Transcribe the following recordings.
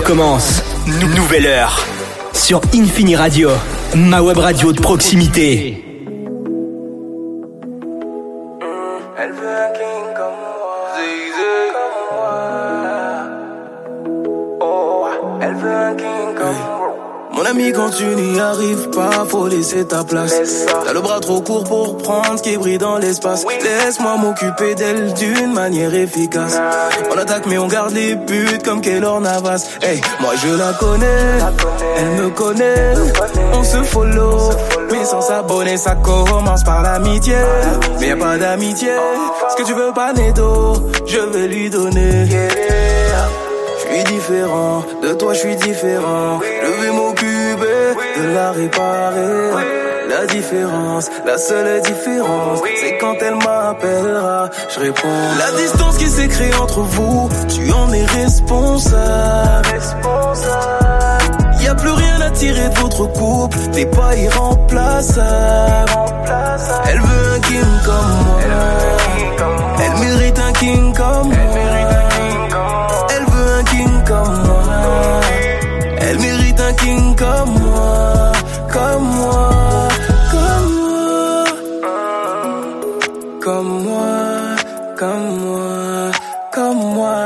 commence. Nouvelle heure. Sur Infini Radio, ma web radio de proximité. Elle veut un king comme moi. Oh, elle veut un king comme moi. Mon ami, quand tu n'y arrives pas, faut laisser ta place. T'as le bras trop court pour prendre ce qui brille dans l'espace. Laisse-moi m'occuper d'elle d'une manière efficace. On attaque mais on garde les buts comme Keylor Navas. Hey, moi je la connais, elle me connaît. On se follow, mais sans s'abonner ça commence par l'amitié. Mais y'a pas d'amitié, ce que tu veux pas Nedo, je vais lui donner. Je suis différent, de toi je suis différent. Je vais m'occuper de la réparer. La différence, la seule différence, c'est quand elle m'appellera, je réponds. La distance qui s'est créée entre vous, tu en es responsable. Y'a plus rien à tirer de votre couple, t'es pas irremplaçable. Elle veut un king comme moi, elle mérite un king comme moi. Elle veut un king comme moi, elle mérite un king comme moi, comme moi, comme moi, comme moi, comme moi, comme moi,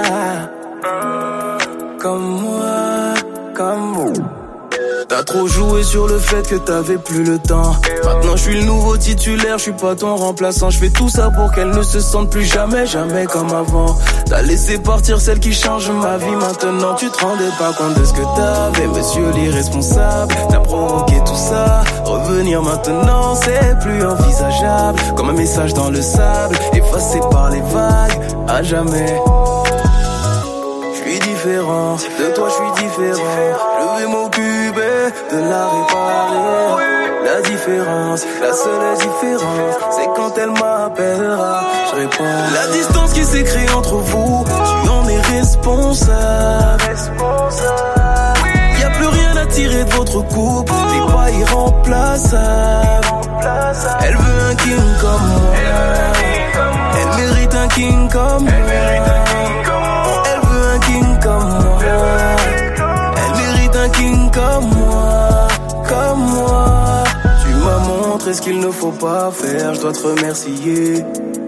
comme moi, comme moi. T'as trop joué sur le fait que t'avais plus le temps. Maintenant je suis le nouveau titulaire, je suis pas ton remplaçant. Je fais tout ça pour qu'elle ne se sente plus jamais, jamais comme avant. T'as laissé partir celle qui change ma vie. Maintenant tu te rendais pas compte de ce que t'avais, monsieur l'irresponsable. T'as provoqué tout ça, revenir maintenant c'est plus envisageable. Comme un message dans le sable, effacé par les vagues, à jamais. Je suis différent, de toi je suis différent. Je vais m'occuper de la réparer. La différence, la seule différence, c'est quand elle m'appellera, je réponds. La distance qui s'est créée entre vous, tu en es responsable. Y'a plus rien à tirer de votre couple, t'es pas irremplaçable. Elle veut un king comme moi, elle mérite un king comme moi. Elle veut un king comme moi, elle mérite un king comme moi, comme moi. Tu m'as montré ce qu'il ne faut pas faire, je dois te remercier.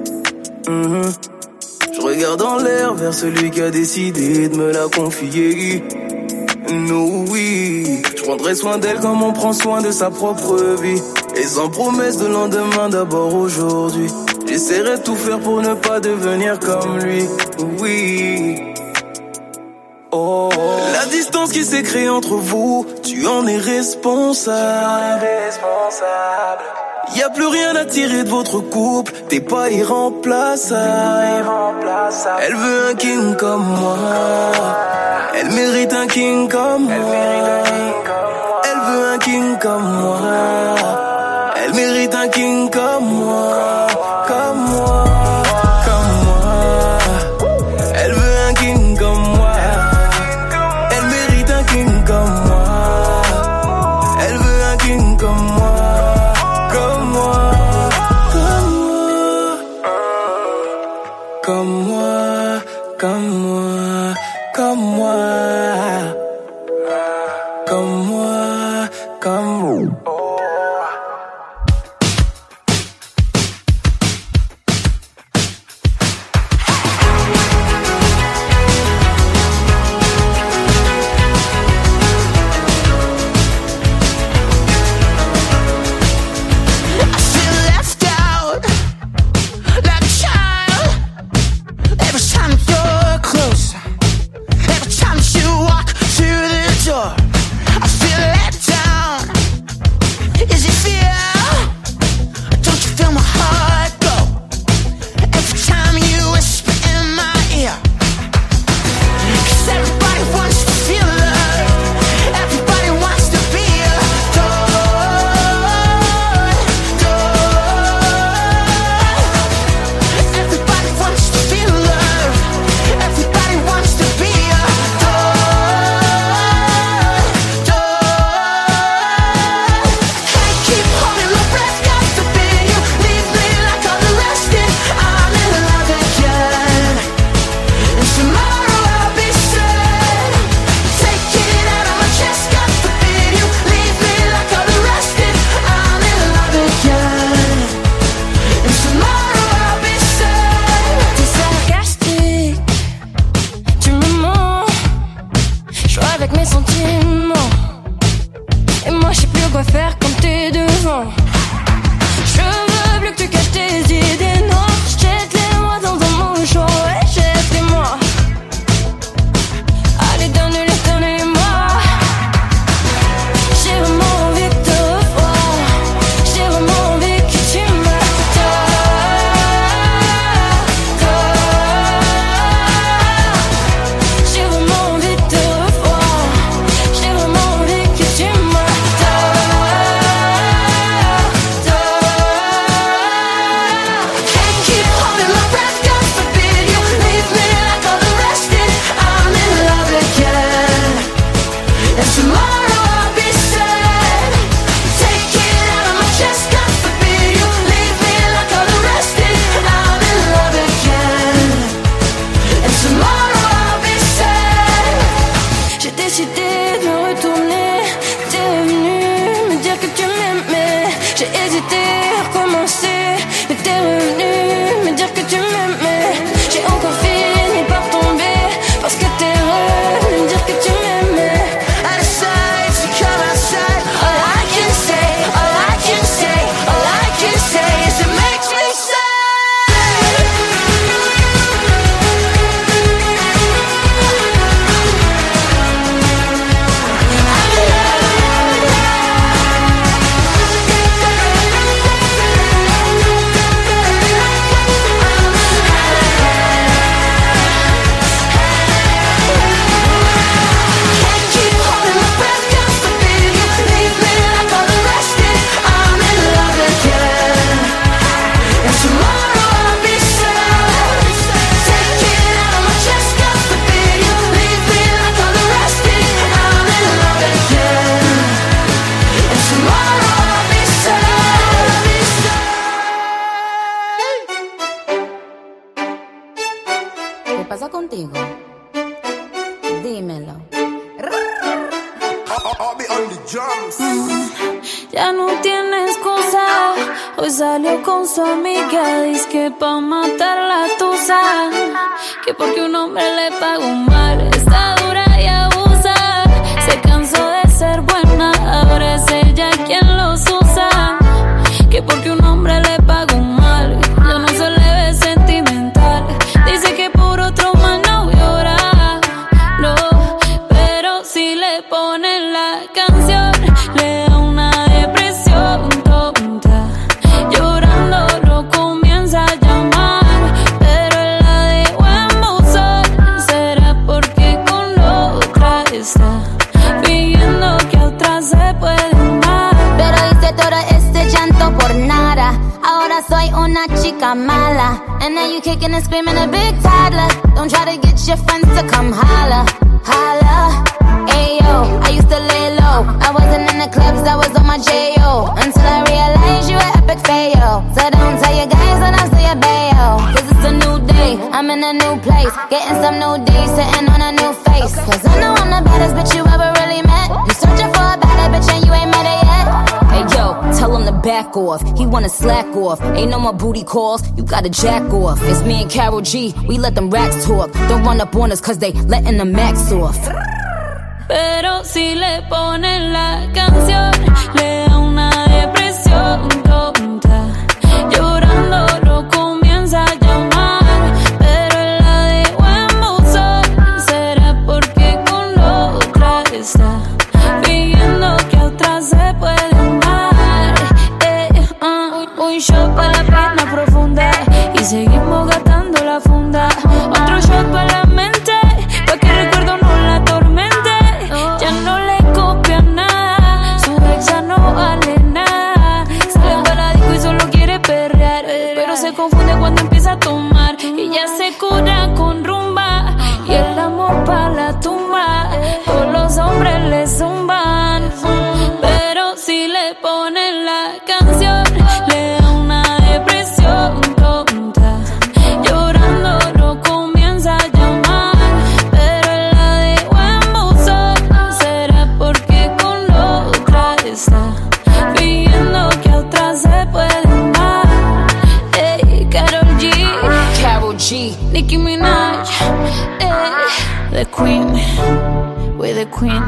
Je regarde en l'air vers celui qui a décidé de me la confier. Nous oui, je prendrai soin d'elle comme on prend soin de sa propre vie. Et sans promesse de lendemain, d'abord aujourd'hui. J'essaierai de tout faire pour ne pas devenir comme lui. Oui. Oh, la distance qui s'est créée entre vous, tu en es responsable. Y'a plus rien à tirer de votre couple, t'es pas irremplaçable. Elle veut un king comme moi, elle mérite un king comme moi. Elle veut un king comme moi, elle mérite un king comme moi, comme moi, comme moi. Elle veut un king comme moi, elle mérite un king comme moi. Elle veut un king comme moi, comme moi, comme moi, comme moi, comme moi, comme moi, comme moi. I feel Ya no tiene excusa. Hoy salió con su amiga, dice que pa' matar la tusa, que porque un hombre le pagó mal, está dura y abusa. Se cansó de ser buena, ahora es ella quien los usa, que porque un hombre le pagó mal, ya no se le ve sentimental. Dice que por otro más no llora, no, pero si le ponen la canción le da una depresión tonta. Llorando lo comienza a llamar, pero él la dejó en buzón. Será porque con otra está fingiendo que a otra se puede amar. Pero hice todo este llanto por nada. Ahora soy una chica mala. And now you kicking and screaming a big toddler. Don't try to get your friends to come holla, holla. Ayo, I used to lay low. I wasn't in the clubs, I was on my J.O. Until I realized you were epic fail. So don't tell your guys when I say a bail. Cause it's a new day, I'm in a new place. Getting some new days, sitting on a new face. Cause I know I'm the baddest bitch you ever really met. You searching for a better bitch and you ain't met her yet. Hey yo, tell him to back off. He wanna slack off. Ain't no more booty calls, you gotta jack off. It's me and Karol G, we let them racks talk. Don't run up on us cause they letting the max off. Pero si le ponen la canción le da una depresión tonta. Llorando lo comienza a llamar, pero él la dejó en buzón. Será porque con otra está fingiendo que a otra se puede amar. Un shot para la pena profunda y seguimos gastando la funda. Otro shot para la mente, pa' que el recuerdo no la atormente. Ya no le copia nada, su ex ya no vale nada. Sale en baladico y solo quiere perrear, pero se confunde cuando empieza a tomar. Y ya se cura con rumba y el amor pa' la tumba. Todos los hombres le zumban, pero si le ponen la canción le da una depresión tonta. Llorando lo comienza a llamar, pero él la dejó en buzón. Será porque con otra está fingiendo que a otra se puede amar. Hey, Karol G, Nicki Minaj, the queen, we're the queen.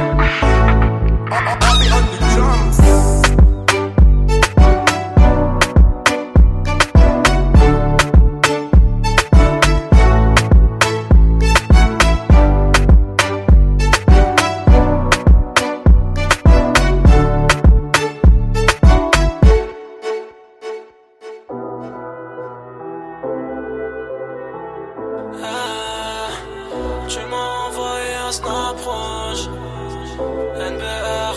Tu m'as envoyé un snap rouge, NBR.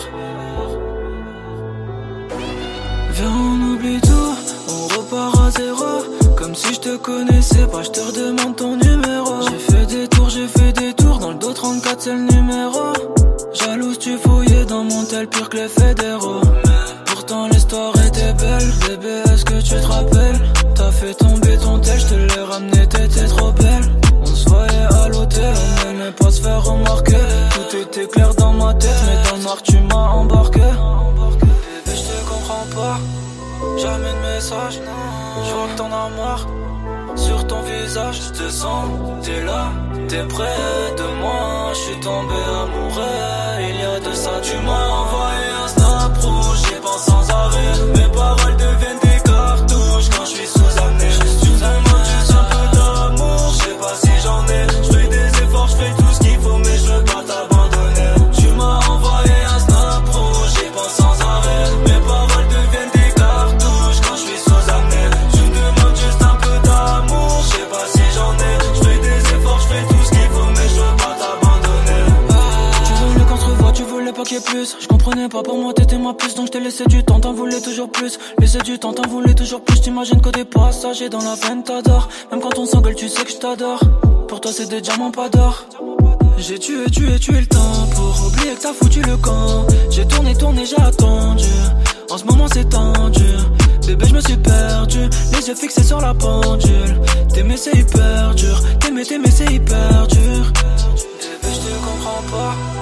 Viens, on oublie tout, on repart à zéro. Comme si je te connaissais pas, je te redemande ton numéro. J'ai fait des tours, dans le dos 34 c'est le numéro. Jalouse, tu fouillais dans mon tel pire que les fédéraux. Pourtant l'histoire était belle, bébé, est-ce que tu te rappelles? T'as fait tomber ton tel, je te l'ai ramené, t'étais trop belle. On se voyait à l'hôtel, on n'aimait pas se faire remarquer. Tout était clair dans ma tête, mais dans le noir tu m'as embarqué. Bébé, je te comprends pas, jamais de message. Je vois que t'en as marre, sur ton visage je te sens. T'es là, t'es près de moi, je suis tombé amoureux. Il y a de ça, tu m'as envoyé un snap rouge, j'y pense sans arrêt. Mes paroles deviennent des cartouches quand je suis sous-amené. Tu me demandes juste un peu d'amour, je sais pas si j'en ai. Je fais des efforts, je fais tout ce qu'il faut, mais je veux pas t'abandonner. Tu m'as envoyé un snap rouge, j'y pense sans arrêt. Mes paroles deviennent des cartouches quand je suis sous-amené. Tu me demandes juste un peu d'amour, je sais pas si j'en ai. Je fais des efforts, je fais tout ce qu'il faut, mais je veux pas t'abandonner. Tu voulais qu'on se revoie, tu voulais pas qu'il y ait plus. Je comprenais pas, pour moi t'étais ma puce, donc je t'ai laissé du temps, t'en voulais toujours plus. Laissé du temps, t'en voulais toujours plus. T'imagines qu'au départ, passagers dans la veine t'adore. Même quand on s'engueule, tu sais que je t'adore. Pour toi c'est des diamants, pas d'or. J'ai tué le temps pour oublier que t'as foutu le camp. J'ai tourné, j'ai attendu. En ce moment c'est tendu. Bébé, je me suis perdu, les yeux fixés sur la pendule. T'aimer c'est hyper dur, t'aimer c'est hyper dur. Bébé, je te comprends pas,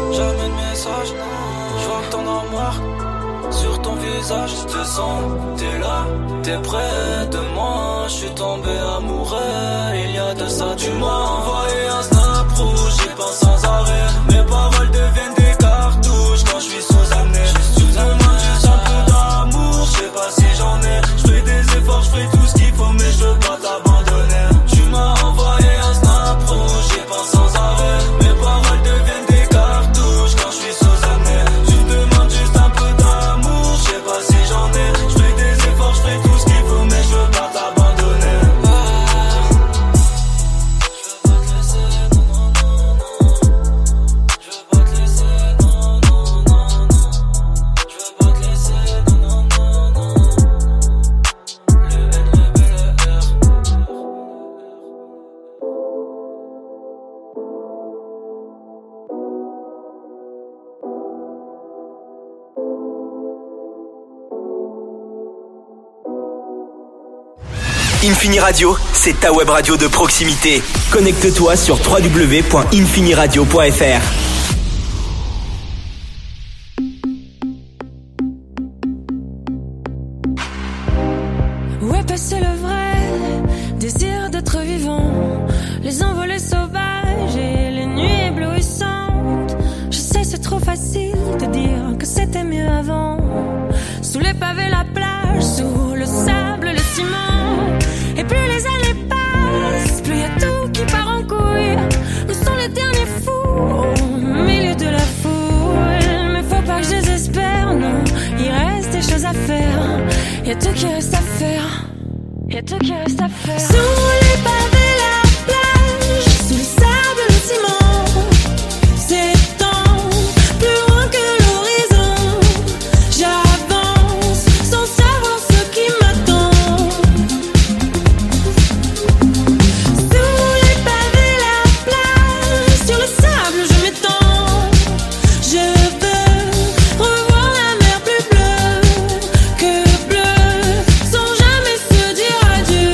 jamais de message. Je vois que t'en as marre. Sur ton visage, je te sens. T'es là, t'es près de moi. Je suis tombé amoureux. Il y a de ça, tu m'as envoyé un snap rouge. J'y pense sans arrêt. Mes paroles deviennent des cartouches quand je suis sous amené. Tu me demandes juste un peu d'amour. Je sais pas si j'en ai. Je fais des efforts, je fais tout ce qu'il faut, mais je veux pas t'abandonner. Tu m'as envoyé un snap rouge. J'y pense sans arrêt. Mes paroles deviennent des cartouches quand je suis sous amené. Tu me demandes juste un peu d'amour. Je sais pas si j'en ai. Je fais des efforts, je fais tout ce qu'il faut, mais je veux pas t'abandonner. Je veux pas te laisser, non, non, non, non. Je veux pas te laisser, non, non, non, non. Je veux pas te laisser, non, non, non, non. Le N, le B, le R. Infini Radio, c'est ta web radio de proximité. Connecte-toi sur www.infiniradio.fr. Où est passé le vrai désir d'être vivant? Les envolées sauvages et les nuits éblouissantes. Je sais, c'est trop facile de dire que c'était mieux avant. Sous les pavés, la plage, sous le sable, le ciment. Et plus les années passent, plus y a tout qui part en couille. Nous sommes les derniers fous au milieu de la foule. Mais faut pas que je désespère, non. Il reste des choses à faire. Y a tout qui reste à faire. Y a tout qui reste à faire. Sous les pavés, la plage, sous le sable, le ciment. S'étend plus loin que l'horizon. J'avance sans savoir ce qui m'attend. Sous les pavés, la plage, sur le sable, je m'étends. Je veux revoir la mer plus bleue que bleue, sans jamais se dire adieu.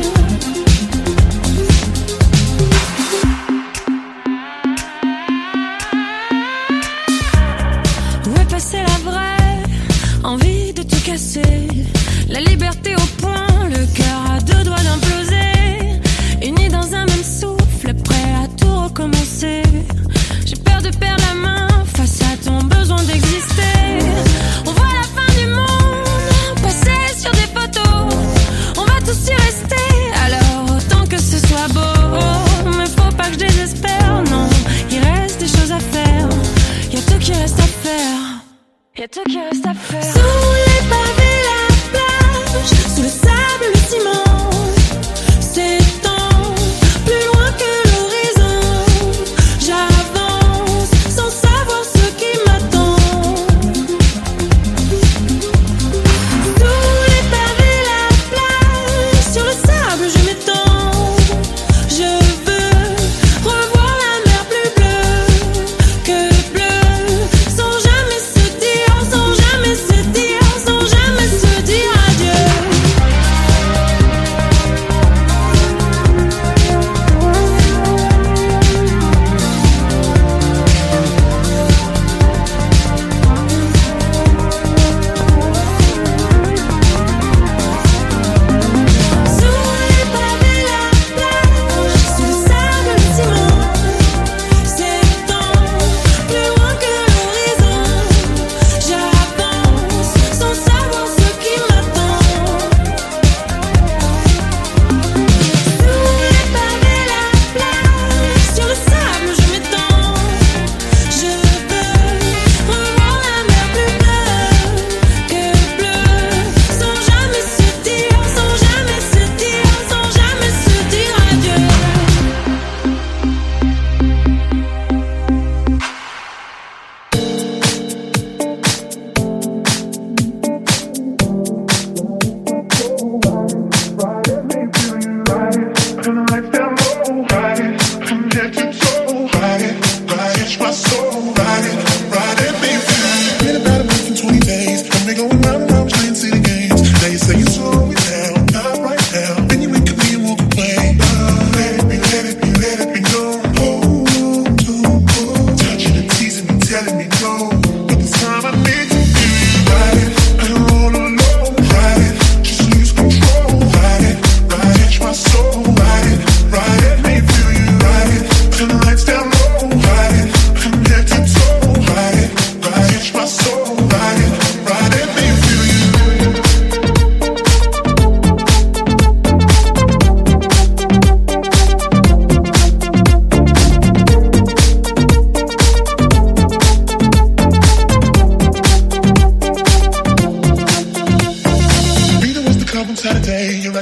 Où est passée la vraie envie de tout casser? La liberté au point, le cœur à deux doigts d'imploser. Unis dans un même souffle, prêt à tout recommencer. J'ai peur de perdre la main face à ton besoin d'exister. On voit la fin du monde passer sur des photos. On va tous y rester, alors autant que ce soit beau. Mais faut pas que je désespère, non. Il reste des choses à faire. Y a tout qui reste à faire. Y a tout qui reste à faire. Sous les pavés, la plage, sous le sable, le ciment. S'étend plus loin que l'horizon. J'avance sans savoir ce qui m'attend. Sous les pavés, la plage, sur le sable, je m'étends. Je veux revoir la mer plus bleue que bleue, sans jamais se dire, sans jamais se dire, sans jamais se dire adieu.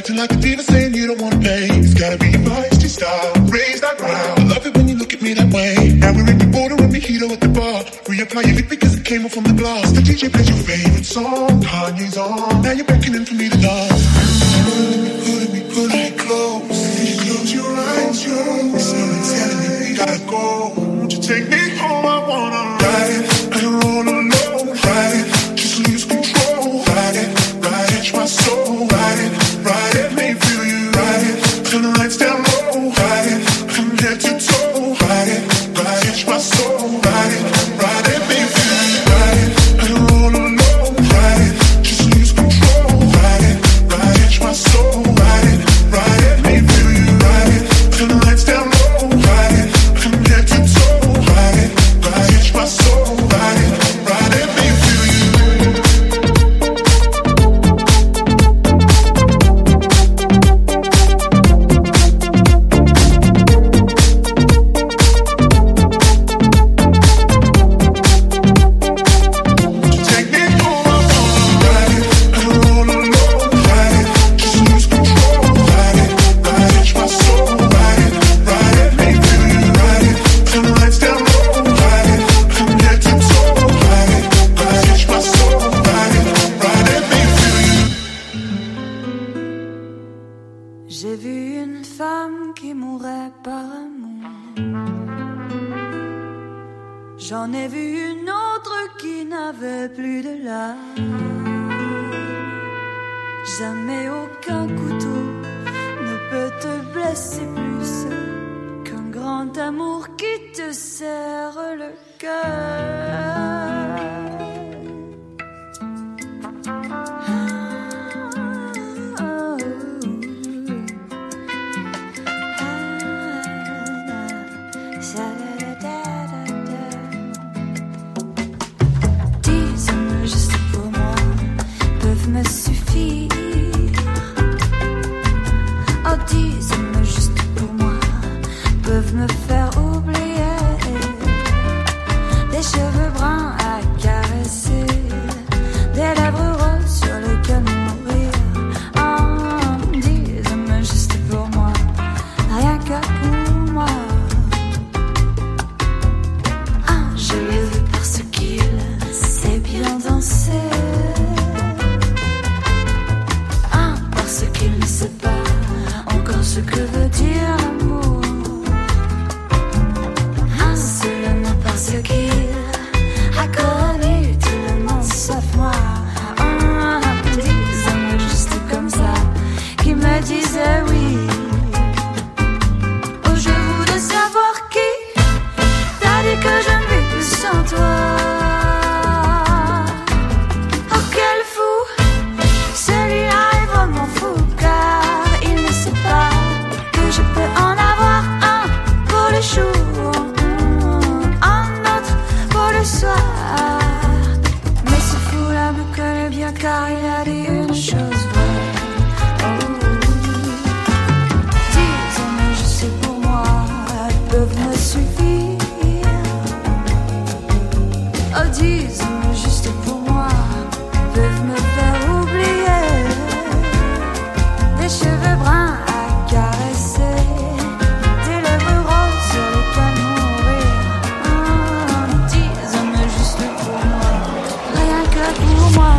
acting like a diva saying you don't wanna pay. It's gotta be your feisty style, raise that ground. I love it when you look at me that way. Now we're in the border and mojito at the bar. Reapply your lip because it came off from the glass. The DJ plays your favorite song, Kanye's on. Now you're beckoning for me to dance. Pulling me close. You close your eyes, someone's telling me we gotta go. Won't you take me home? I wanna ride it, I don't roll alone. Ride it, just lose control. Ride it, catch my soul. Ride it, make me feel you. Ride it, turn the lights down low. Ride it, from head to toe. Ride it, catch my soul. Ride it, make me feel you. Ride it, I don't roll alone. Ride it, just lose control. Ride it, catch my soul. Ride it, make me feel you. Ride it, turn the lights down low. Ride it, from head to toe. Ride it, catch my soul. Ride it, make me feel you. J'ai vu une femme qui mourait par amour. J'en ai vu une autre qui n'avait plus de larmes. Jamais aucun couteau ne peut te blesser plus qu'un grand amour qui te serre le cœur. Me suffire. Oh, 10 hommes juste pour moi peuvent me faire oublier. Des cheveux bruns à caresser, des lèvres roses sur lesquelles mourir. Oh, 10 hommes juste pour moi, rien que pour moi. Ah, je le veux parce qu'il sait bien danser. Qu'il ne sait pas encore ce que veut dire l'amour. Seulement parce qu'il a connu tout le monde sauf moi. 10 hommes juste comme ça qui me disaient oui. Oh, je voudrais savoir qui t'a dit que je ne vis plus sans toi. Oh, quel fou, celui-là est vraiment fou. Je peux en avoir un pour le jour, un autre pour le soir. Mais ce fou-là me connaît bien car il a dit une chose vraie. Oh, 10 hommes juste pour moi peuvent me suffire. Oh, 10 hommes juste pour moi peuvent me faire oublier. Des cheveux bruns à caresser, des lèvres roses sur lesquelles mourir. 10 hommes juste pour moi, rien que pour moi.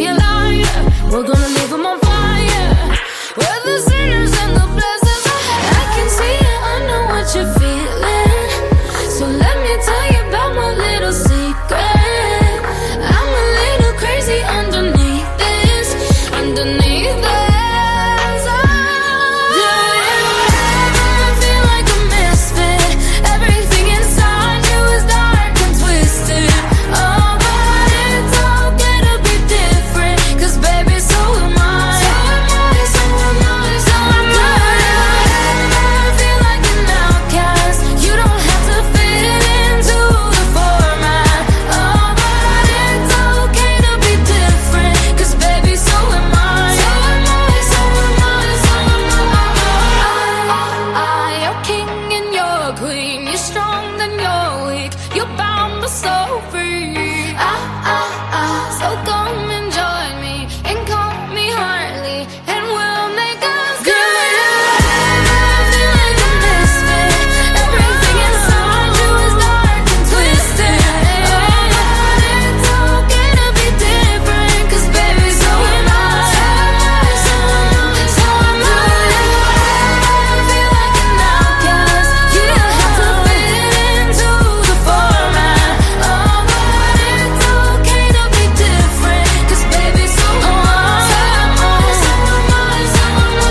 a liar. We're gonna leave them on fire. We're the sinners and the blessings. I can see it, I know what you're feeling. So let me tell you about my little secret. I'm a little crazy underneath this, underneath this. Do you ever feel like a misfit? Everything inside you is dark and twisted. Oh, but it's okay to be different, 'cause baby, so am I. So am I, so am I, so am I. Do you ever feel like an outcast? You don't have to fit into the format. Oh, but it's okay to be different, 'cause baby, so am I. So am I, so am I, so am I. You're king and you're queen. You're strong then you're weak. You're bound but so free. So come and join me and call me Harley, and we'll make us good. Feel like a misfit. Everything inside you is dark and twisted. Oh, but it's okay to be different, 'cause baby, so am I. So am I, so am I. Feel like an outcast. You don't have to fit into the format. Oh, but it's okay to be different, 'cause baby, so am I. So am I, so am I, so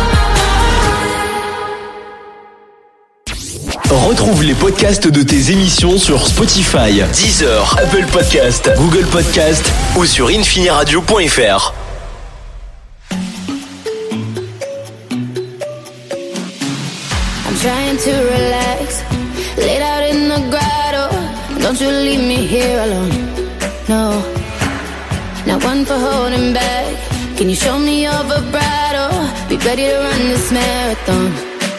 am I. Retrouve les podcasts de tes émissions sur Spotify, Deezer, Apple Podcast, Google Podcast ou sur infiniradio.fr. I'm trying to relax, laid out in the grotto. Don't you leave me here alone, no. Not one for holding back. Can you show me your vibrato? Be ready to run this marathon.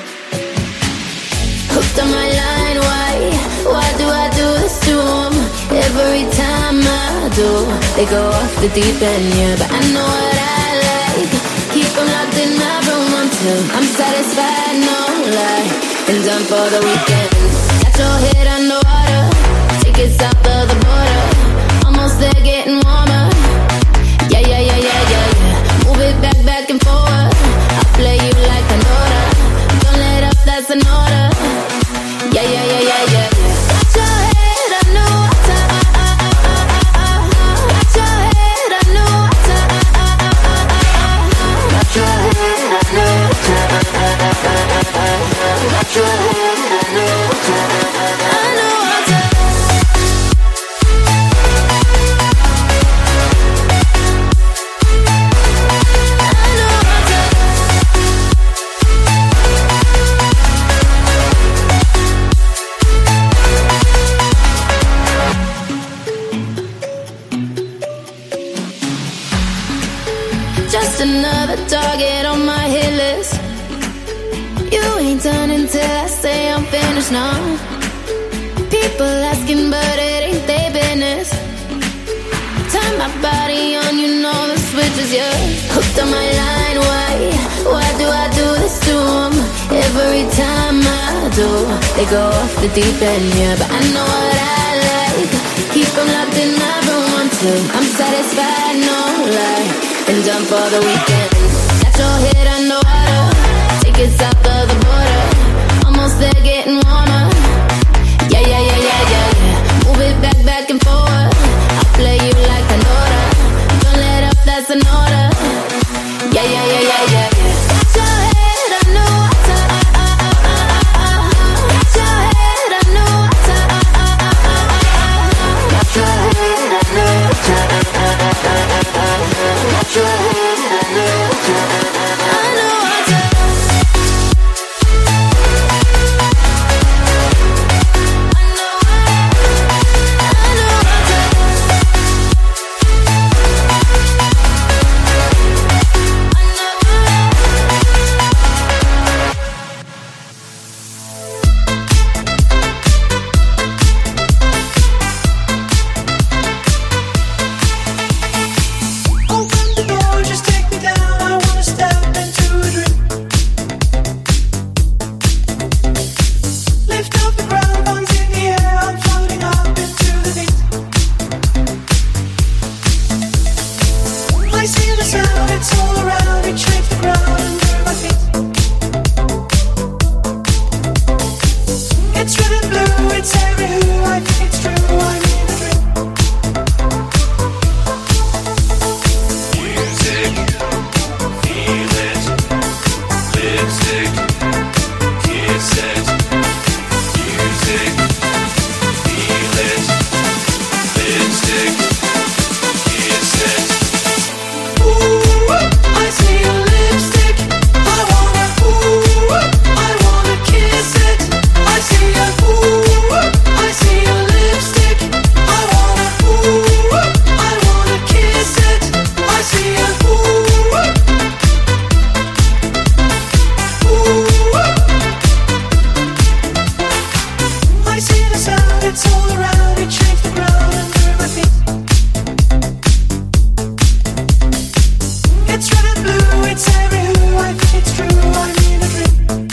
Hooked on my line, why do I do this to 'em? Every time I do, they go off the deep end, yeah. But I know what I like, keep 'em locked in my room until I'm satisfied, no lie, and done for the weekend. Got your head underwater, tickets south of the border, almost there, getting warmer. Yeah, yeah, yeah, yeah, yeah, yeah. Move it back and forward, I'll play you like Pandora. Don't let up, that's an order. Yeah, yeah, yeah, yeah, yeah. Got your head underwater. Got your head underwater. Got your head underwater. Got your head underwater. Just another target on my hit list. You ain't done until I say I'm finished now. People asking, but it ain't their business. Turn my body on, you know the switch is yours. Hooked on my line, why do I do this to 'em? Every time I do, they go off the deep end, yeah. But I know what I like, keep 'em locked in my room until I'm satisfied, no lie, and done for the weekend. Got your head underwater, tickets south of the border, almost there, getting warmer. Yeah, yeah, yeah, yeah, yeah, yeah. Move it back and forward, I'll play you like Pandora. Don't let up, that's an order. Yeah, yeah, yeah, yeah, yeah, yeah. Got your head underwater. Got your head underwater. Got your head underwater. Got your head underwater. sound, it's all around. It shakes the ground under my feet. It's red and blue, it's everywhere. I think it's true, I'm in a dream. Music, feel it. Lipstick, kiss it. Music, feel it. Lipstick, kiss it. Ooh, I see your lipstick. I wanna kiss it. I see your I see your lipstick. I wanna kiss it. I see your I see the sound, it's all around. It shakes the ground under my feet. It's red and blue, it's everywhere. I think it's true, I'm in a dream.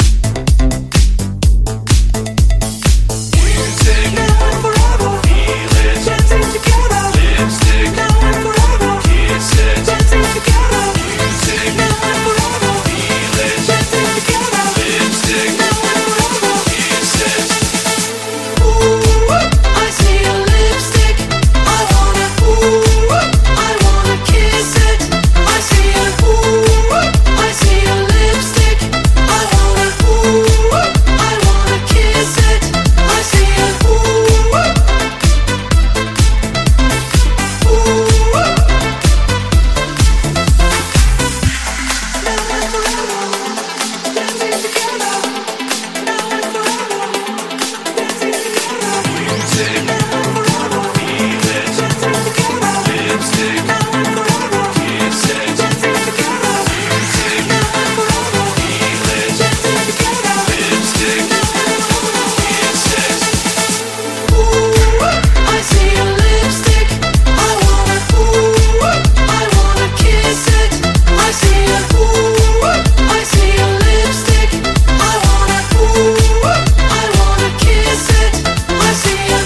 Music, Now and forever, feel it. dancing together. Lipstick, Now and forever, kiss it. dancing together. Music, Now and forever, feel it. dancing together. Lipstick, Now and forever. kiss it. Ooh, I see your lipstick. I wanna kiss it. I see your I see your lipstick. I wanna kiss it. I see your Now and forever, dancing together. Now and forever, dancing together. Music, Now and forever, feel it. dancing together. Lipstick, Now and forever, kiss it. dancing together. Music, Now and forever, feel it. dancing together. Lipstick, kiss it. Ooh, I see your lipstick. I wanna kiss it. I see your I see your lipstick. I wanna kiss it. I see your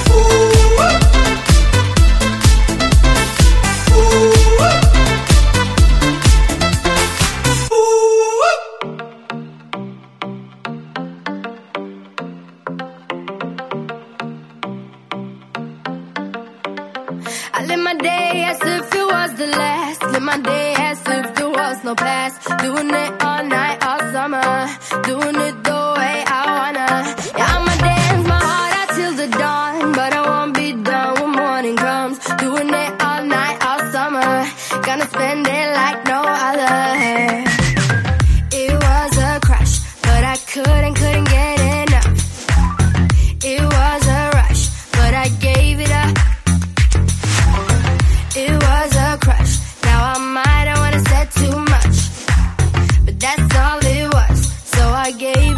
I live my day as if it was the last. Live my day as if there was no past. Doing it all night, all summer. Doing it the way I wanna. Yeah, I'ma dance my heart out till the dawn. But I won't be done when morning comes. Doing it all night, all summer. Gonna spend it like no other. It was a crush, but I couldn't get enough. It was a rush, but I gave it up. It was a crush. Now I might have wanna said too much, but that's all it was. So I gave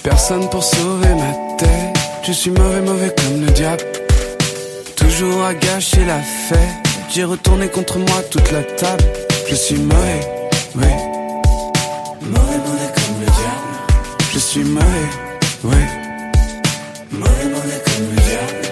Personne pour sauver ma tête. Je suis mauvais, mauvais comme le diable. Toujours à gâcher la fête. J'ai retourné contre moi toute la table. Je suis mauvais, oui. Mauvais, mauvais comme le diable. Je suis mauvais, oui. Mauvais, mauvais comme le diable.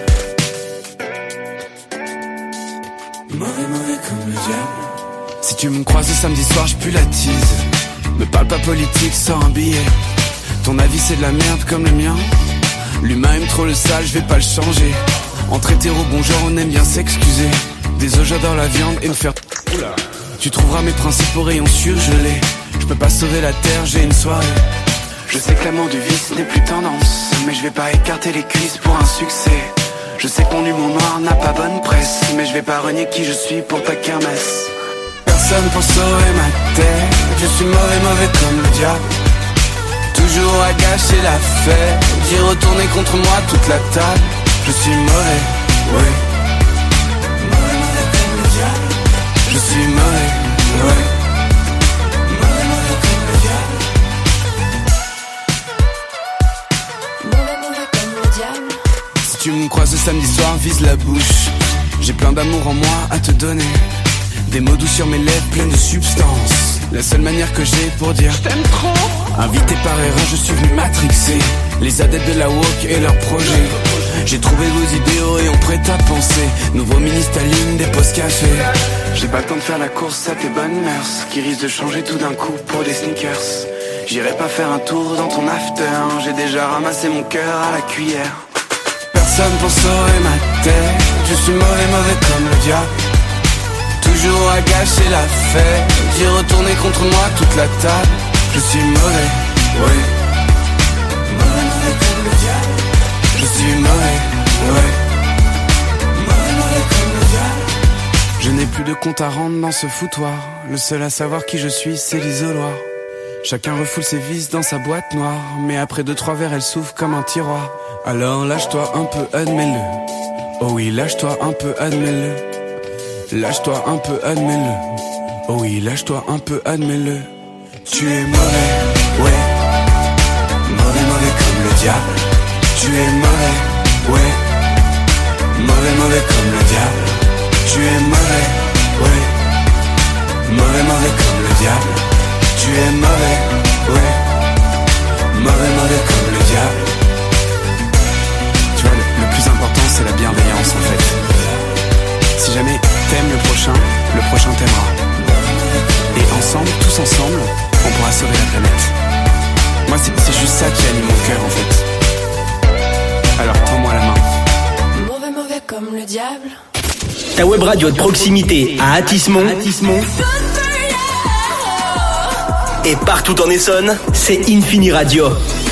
Mauvais, mauvais comme le diable. Si tu me croises le samedi soir, je pue la tease. Me parle pas politique, sors un billet. Ton avis c'est de la merde comme le mien. L'humain aime trop le sale, je vais pas le changer. Entre hétéros, bon genre, on aime bien s'excuser. Désolé, j'adore la viande et me faire... Oula. Tu trouveras mes principes au rayon surgelé. Je peux pas sauver la terre, j'ai une soirée. Je sais que l'amour du vice n'est plus tendance, mais je vais pas écarter les cuisses pour un succès. Je sais que mon humour noir n'a pas bonne presse, mais je vais pas renier qui je suis pour ta kermesse. Personne pour sauver ma tête. Je suis mauvais, mauvais comme le diable. Toujours à gâcher la fête. J'ai retourné contre moi toute la table. Je suis mauvais, oui. Mauvais, mauvais comme le diable. Je suis mauvais, oui. Mauvais, mauvais comme le diable. Mauvais, mauvais comme le diable. Si tu me croises le samedi soir, vise la bouche. J'ai plein d'amour en moi à te donner. Des mots doux sur mes lèvres pleines de substance. La seule manière que j'ai pour dire je t'aime trop. Invité par erreur, je suis venu matrixer les adeptes de la woke et leurs projets. J'ai trouvé vos idéaux et on prête à penser. Nouveau mini Staline, des postes café. J'ai pas le temps de faire la course à tes bonnes mœurs qui risquent de changer tout d'un coup pour des sneakers. J'irai pas faire un tour dans ton after. J'ai déjà ramassé mon cœur à la cuillère. Personne pour sauver ma tête. Je suis mauvais, mauvais comme le diable. Toujours à gâcher la fête. J'ai retourné contre moi toute la table. Je suis mauvais, oui. Mauvais, mauvais comme le diable. Je suis mauvais, oui. Mauvais, mauvais comme le diable. Je n'ai plus de compte à rendre dans ce foutoir. Le seul à savoir qui je suis, c'est l'isoloir. Chacun refoule ses vices dans sa boîte noire. Mais après 2-3 verres, elle s'ouvre comme un tiroir. Alors lâche-toi un peu, admets-le. Oh oui, lâche-toi un peu, admets-le. Lâche-toi un peu, admets-le. Oh oui, lâche-toi un peu, admets-le. Tu es mauvais, ouais. Mauvais, mauvais comme le diable. Tu es mauvais, ouais. Mauvais, mauvais comme le diable. Tu es mauvais, ouais. Mauvais, mauvais comme le diable. Tu es mauvais, ouais. Mauvais, mauvais comme le diable. Tu vois, le plus important c'est la bienveillance en fait. Si jamais t'aimes le prochain t'aimera. Et ensemble, tous ensemble, on pourra sauver la planète. Moi c'est juste ça qui anime mon cœur en fait. Alors tends-moi la main. Mauvais, mauvais comme le diable. Ta web radio de proximité à Athis-Mont et partout en Essonne, c'est Infini Radio.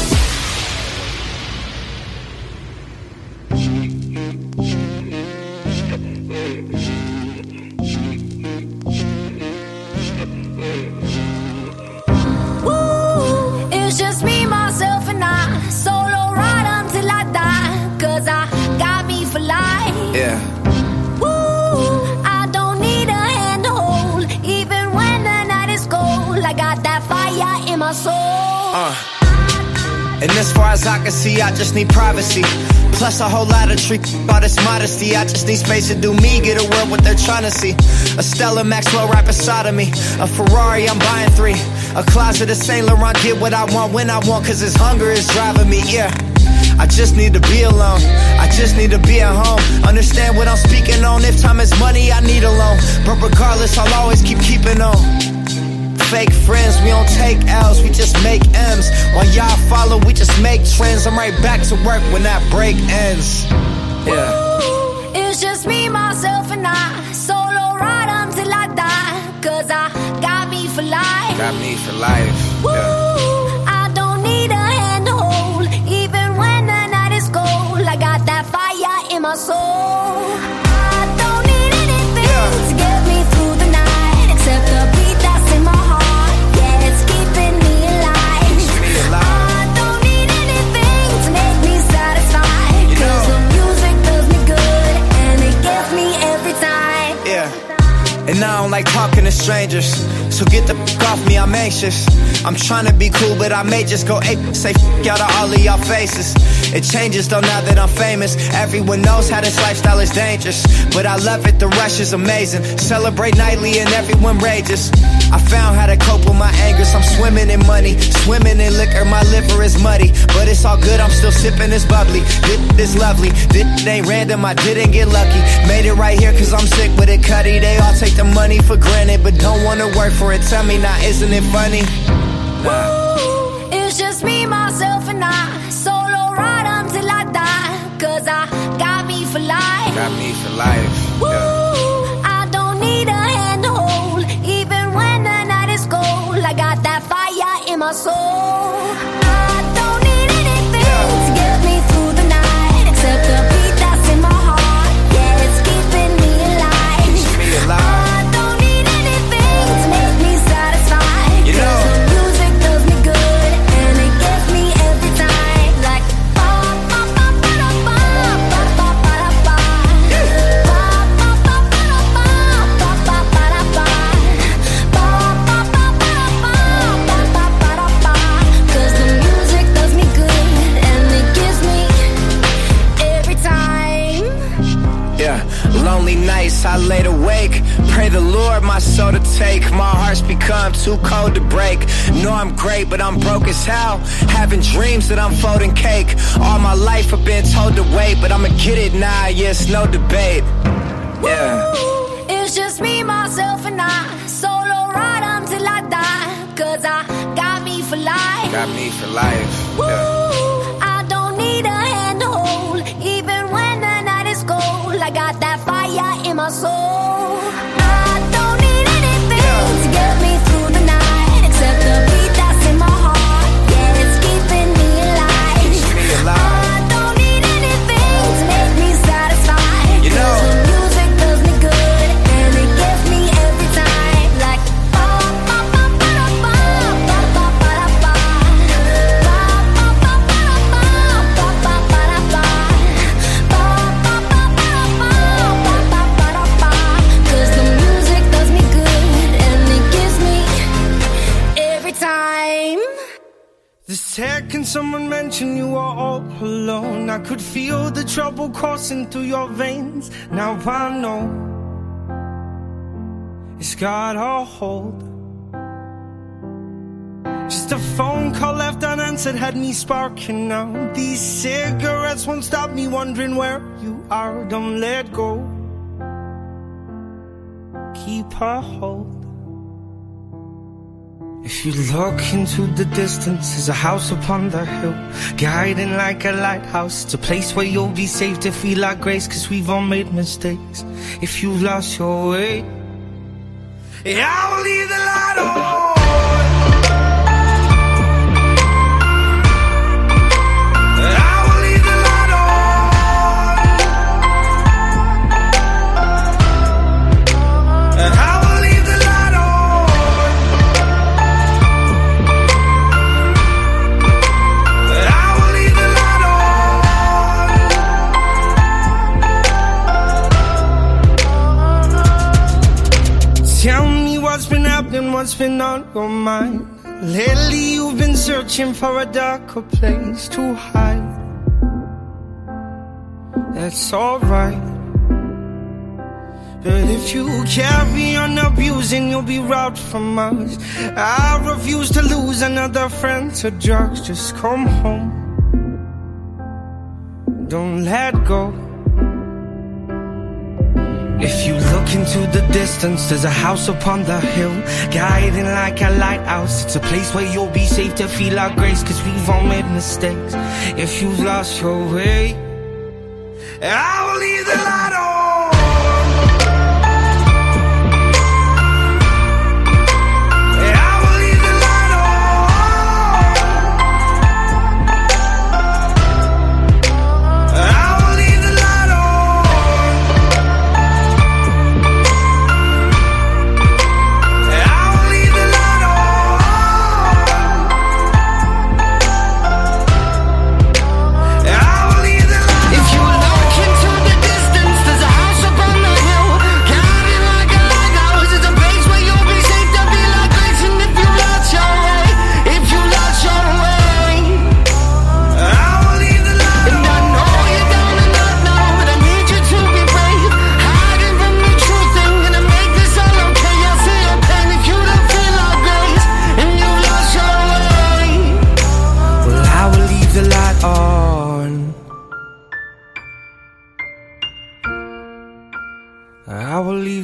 And as far as I can see, I just need privacy. Plus a whole lot of trick about this modesty. I just need space to do me, get away what they're trying to see. A Stella Maxwell right beside of me. A Ferrari, I'm buying 3. A closet of Saint Laurent, get what I want when I want, cause this hunger is driving me, yeah. I just need to be alone, I just need to be at home. Understand what I'm speaking on, if time is money, I need a loan. But regardless, I'll always keeping on. Fake friends, we don't take L's, we just make M's. While y'all follow, we just make trends. I'm right back to work when that break ends. Yeah. Ooh, it's just me, myself, and I. Solo ride until I die. Cause I got me for life. Got me for life. Ooh, yeah. I don't need a hand to hold. Even when the night is cold, I got that fire in my soul. I don't need anything to get me through the night, except the beat that's in my heart. It's keeping me alive. I don't need anything to make me satisfied. Cause the music does me good and it gets me every time. Yeah. And I don't like talking to strangers. So get the f off me, I'm anxious. I'm trying to be cool, but I may just go ape. Say f out of all of y'all faces. It changes though now that I'm famous. Everyone knows how this lifestyle is dangerous, but I love it, the rush is amazing. Celebrate nightly and everyone rages. I found how to cope with my angers. I'm swimming in money, swimming in liquor. My liver is muddy, but it's all good, I'm still sipping this bubbly. This lovely, this ain't random, I didn't get lucky. Made it right here cause I'm sick with it, Cuddy. They all take the money for granted, but don't wanna work for it. Tell me now, isn't it funny? Ooh, it's just me, myself and I. Solo ride until I die. Cause I got me for life. Got me for life. Ooh, I don't need a hand to hold. Even when the night is cold, I got that fire in my soul. I don't need anything to get me through the night, except the beat that's in my heart. Yeah, it's keeping me alive. Keeps me alive. I don't need anything to make me satisfied. You know. Cause the music does me good, and it gets me every time. Like ba ba ba ba da ba ba ba ba da ba. Ba ba ba ba da ba ba ba ba da ba. Ba ba ba ba da ba ba ba ba da ba. Cause the music does me good, and it gives me every time. Yeah, lonely nights I laid awake. Pray the Lord my soul to take. My heart's become too cold to break. Know I'm great, but I'm broke as hell. Having dreams that I'm folding cake. All my life I've been told to wait, but I'ma get it now, yes, no debate. Yeah. Ooh, it's just me, myself and I. Solo ride until I die. Cause I got me for life. Got me for life. Yeah. Ooh, I don't need a hand to hold. Even when the night is cold, I got that fire in my soul. I don't need anything to get me through the night, except the beat that's in my heart. Yeah, it's keeping me alive. Keeps me alive. I don't need anything to make me satisfied. You know. Cause the music does me good, and it gets me every time. Like ba ba ba ba da ba ba ba ba da ba. Ba ba ba ba da ba ba ba ba da ba. Ba ba ba ba da ba ba ba ba da ba. Cause the music does me good, and it gives me every time. The second someone mentioned you were all alone, I could feel the trouble coursing through your veins. Now I know it's got a hold. Just a phone call left unanswered had me sparking now. These cigarettes won't stop me wondering where you are. Don't let go, keep a hold. If you look into the distance, there's a house upon the hill, guiding like a lighthouse. It's a place where you'll be safe to feel our grace, cause we've all made mistakes. If you've lost your way, yeah, I will leave the light on. What's been on your mind? Lately you've been searching for a darker place to hide. That's alright, but if you carry on abusing, you'll be robbed from us. I refuse to lose another friend to drugs. Just come home, don't let go. If you look into the distance, there's a house upon the hill, guiding like a lighthouse. It's a place where you'll be safe to feel our grace, cause we've all made mistakes. If you've lost your way, I will leave the light on. If you look into the distance, there's a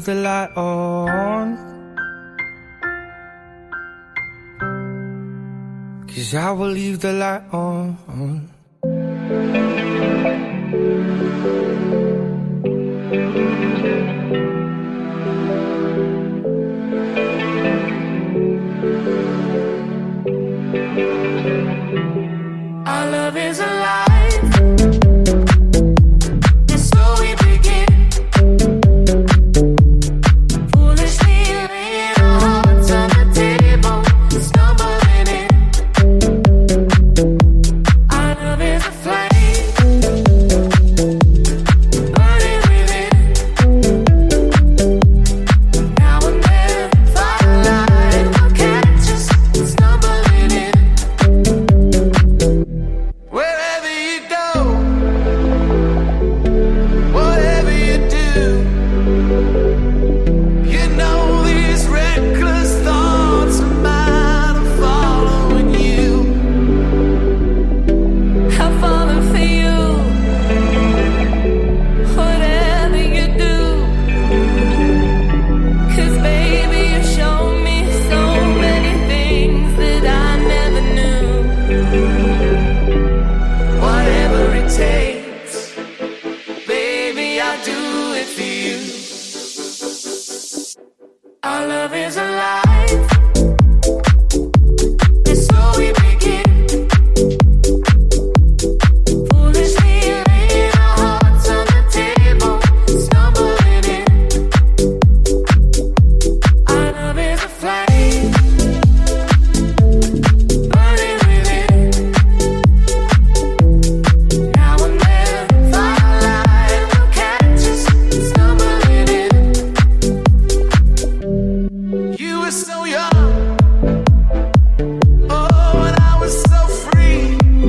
leave the light on. 'Cause I will leave the light on. Our love is alive. It's so we begin. Foolishly laying our hearts on the table, stumbling in. Our love is a flame, burning within. Now and then, firelight will catch us stumbling in. Wherever you go, whatever you do, you know these reckless thoughts of mine are following you. I'm falling for you. Whatever you do, 'cause baby you show me so many things that I never knew. Whatever it takes, baby, I'll do it for you. Our love is alive. It's so we begin. Foolishly laying our hearts on the table, stumbling in. Our love is a flame, burning within. Now and then, firelight will catch us stumbling in. You were so young, oh, and I was so free.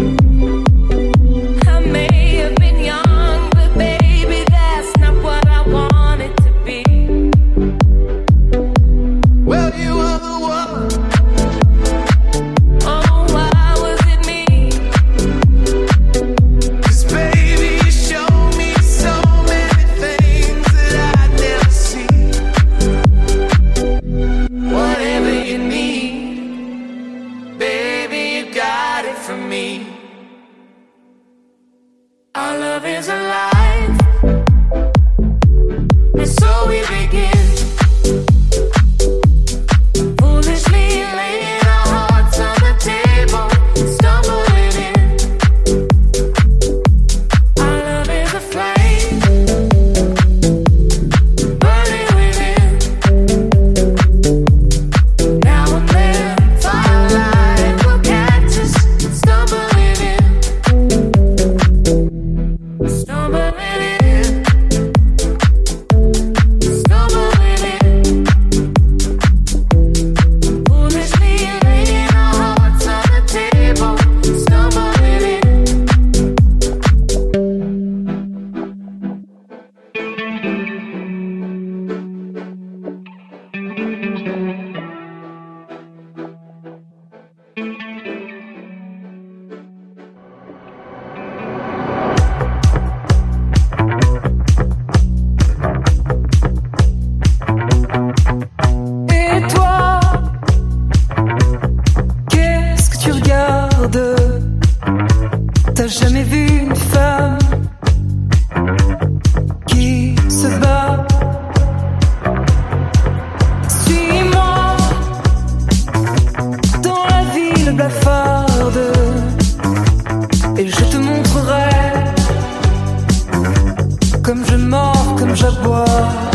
I may have been young, but baby that's not what I wanted to be. Well, you were the one. Oh, why was it me? 'Cause baby, you showed me so many things that I'd never see. Whatever you need, baby, you got it from me. Our love is alive, and so we begin. Foolishly laying our hearts on the table, stumbling in. Our love is a flame, burning within. Now and then, firelight will catch us stumbling in. Stumbling in. Stumbling in. Foolishly laying our hearts on the table, stumbling in. Et toi, qu'est-ce que tu regardes? T'as jamais vu une femme qui se bat? Suis-moi dans la ville blafarde et je te montrerai comme je mords, comme j'aboie.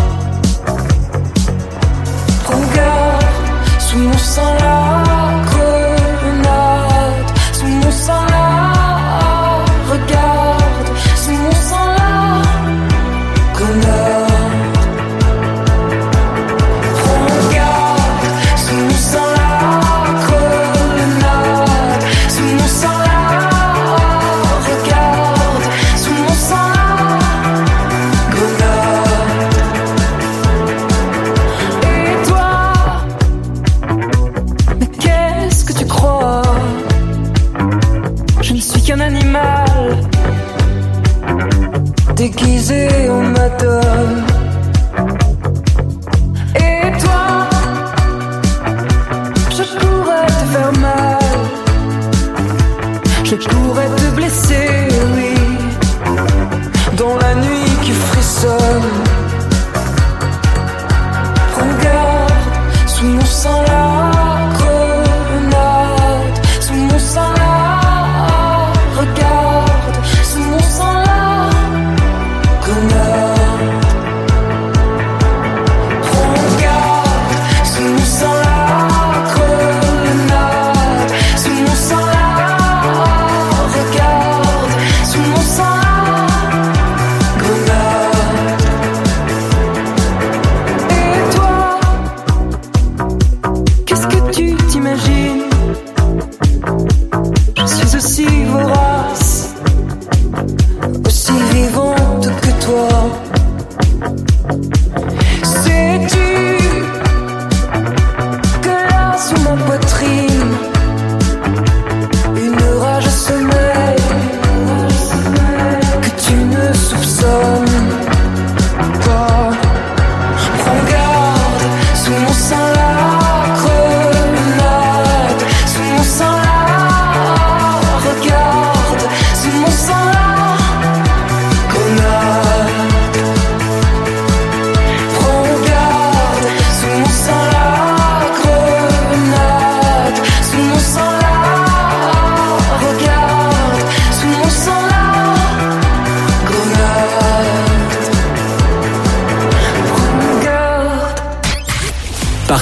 Regarde, sous mon sang la grenade, sous mon sang la, regarde, sous mon sang la grenade. Regarde, sous mon sang la grenade, sous mon sang la, regarde, sous mon sang la grenade. Et toi, mais qu'est-ce que tu crois? Je ne suis qu'un animal déguisé en madone.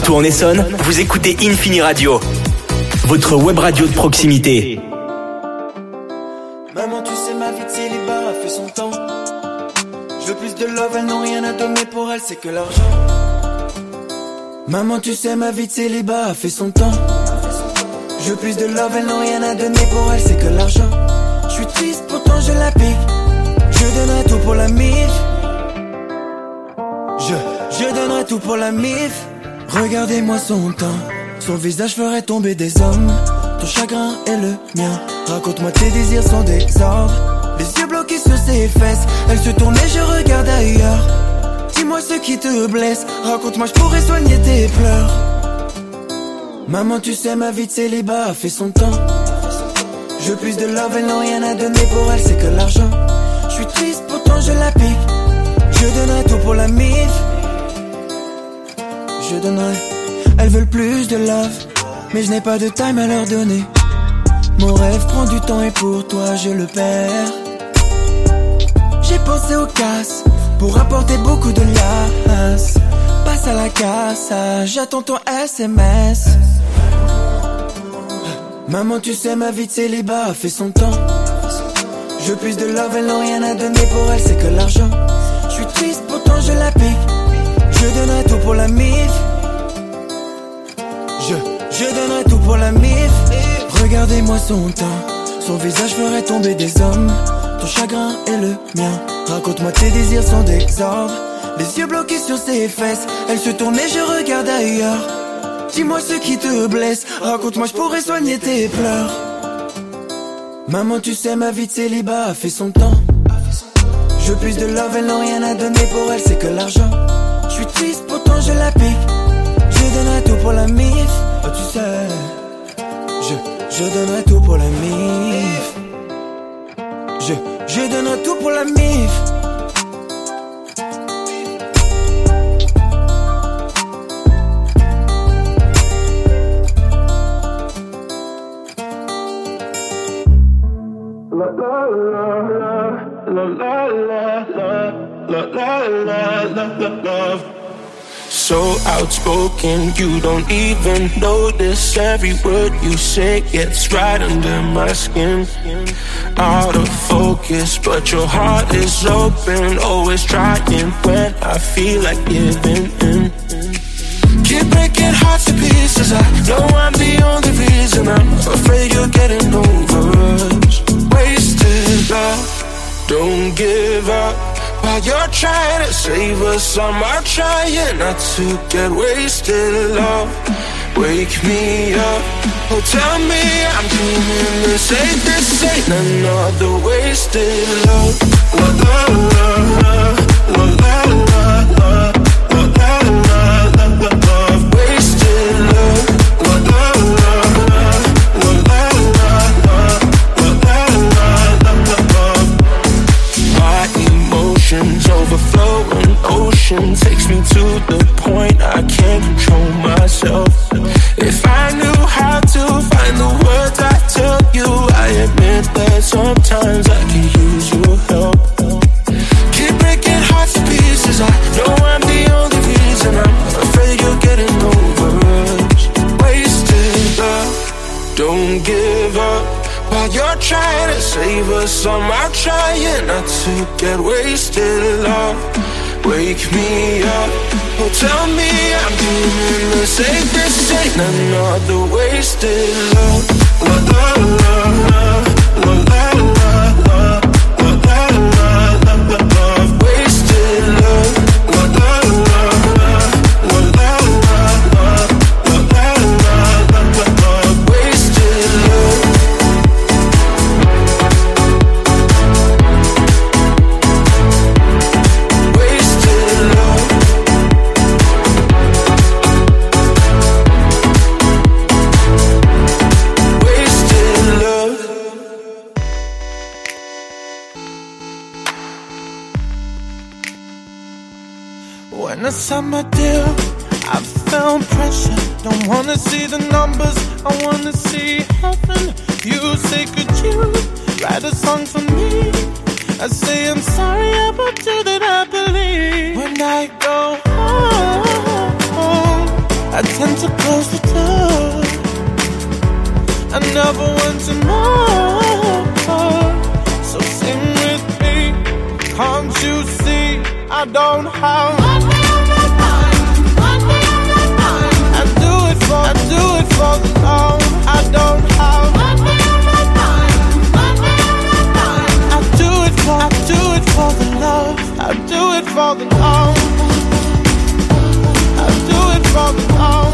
partout en Essonne, vous écoutez Infini Radio, votre web radio de proximité. Maman, tu sais, ma vie de célibat a fait son temps. Je veux plus de love, elles n'ont rien à donner pour elle, c'est que l'argent. Maman, tu sais, ma vie de célibat a fait son temps. Je veux plus de love, elles n'ont rien à donner pour elle, c'est que l'argent. Je suis triste, pourtant je la pique. Je donnerai tout pour la mif. Je donnerai tout pour la mif. Regardez-moi son teint, son visage ferait tomber des hommes. Ton chagrin est le mien. Raconte-moi tes désirs sans désordre. Les yeux bloqués sur ses fesses. Elle se tourne et je regarde ailleurs. Dis-moi ce qui te blesse. Raconte-moi, je pourrais soigner tes pleurs. Maman, tu sais, ma vie de célibat a fait son temps. Je veux plus de love, elles n'ont rien à donner pour elle, c'est que l'argent. Je suis triste, pourtant je la pique. Je donnerai tout pour la mif. Je donnerai. Elles veulent plus de love, mais je n'ai pas de time à leur donner. Mon rêve prend du temps et pour toi je le perds. J'ai pensé au casse pour apporter beaucoup de liasses. Passe à la casse, j'attends ton SMS. Maman, tu sais, ma vie de célibat a fait son temps. Je veux plus de love, elles n'ont rien à donner pour elle, c'est que l'argent. Je suis triste, pourtant je la pique. Je donnerai tout pour la mif. Je donnerai tout pour la mif. Regardez-moi son teint, son visage ferait tomber des hommes. Ton chagrin est le mien. Raconte-moi tes désirs sans désordre. Les yeux bloqués sur ses fesses. Elle se tourne et je regarde ailleurs. Dis-moi ce qui te blesse. Raconte-moi, je pourrais soigner tes pleurs. Maman, tu sais, ma vie de célibat a fait son temps. Je veux plus de love, elles n'ont rien à donner pour elle, c'est que l'argent. Je suis triste, pourtant je la pique. Je donnerai tout pour la mif. Oh, tu sais, je donnerai tout pour la mif. Je donnerai tout pour la mif. So outspoken, you don't even notice. Every word you say gets right under my skin. Out of focus, but your heart is open. Always trying when I feel like giving in. Keep breaking hearts to pieces. I know I'm the only reason. I'm afraid you're getting over us. Wasted love, don't give up. While you're trying to save us, I'm out trying not to get wasted. Love, wake me up. Oh, tell me I'm doing this. This ain't another wasted love. La la la la, la la la la, la la la la, love, wasted love. La la la la, la la la la, la la la la, love. My emotions overflowing, ocean takes me to the point I can't control myself. If I knew how to find the words I tell you, I admit that sometimes I can use your help. Keep breaking hearts to pieces. I know I'm the only reason. I'm afraid you're getting over us. Wasted love, don't give up. While you're trying to save us, I'm out trying not to get wasted. Love, wake me up. Oh, tell me I'm doing the same. This ain't another wasted love. La la la la, la la la la, la la la la, love, wasted love. La la la la, la la la la, la la la la, love, wasted love. When I signed my deal, I felt pressure. Don't wanna see the numbers, I wanna see heaven. You say, could you write a song for me? I say, I'm sorry about you that I believe. When I go home, I tend to close the door. I never want to know. So sing with me. Can't you see I don't have nothing on my mind, nothing on my mind. I do it for the love. I don't have nothing on my mind, nothing on my mind. I do it for the love. I do it for the love. I do it for the love.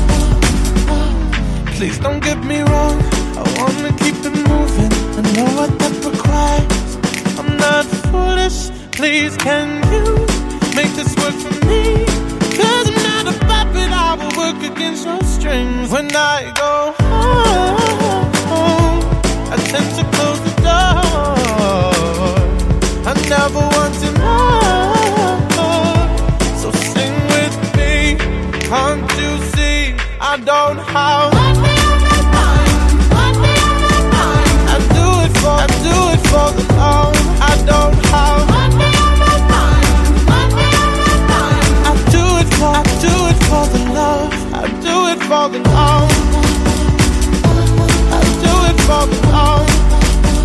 Please don't get me wrong, I wanna keep it moving. I know what that requires. I'm not foolish, please can you make this work for me? Cause I'm not a puppet, I will work against your strings. When I go home, I tend to close the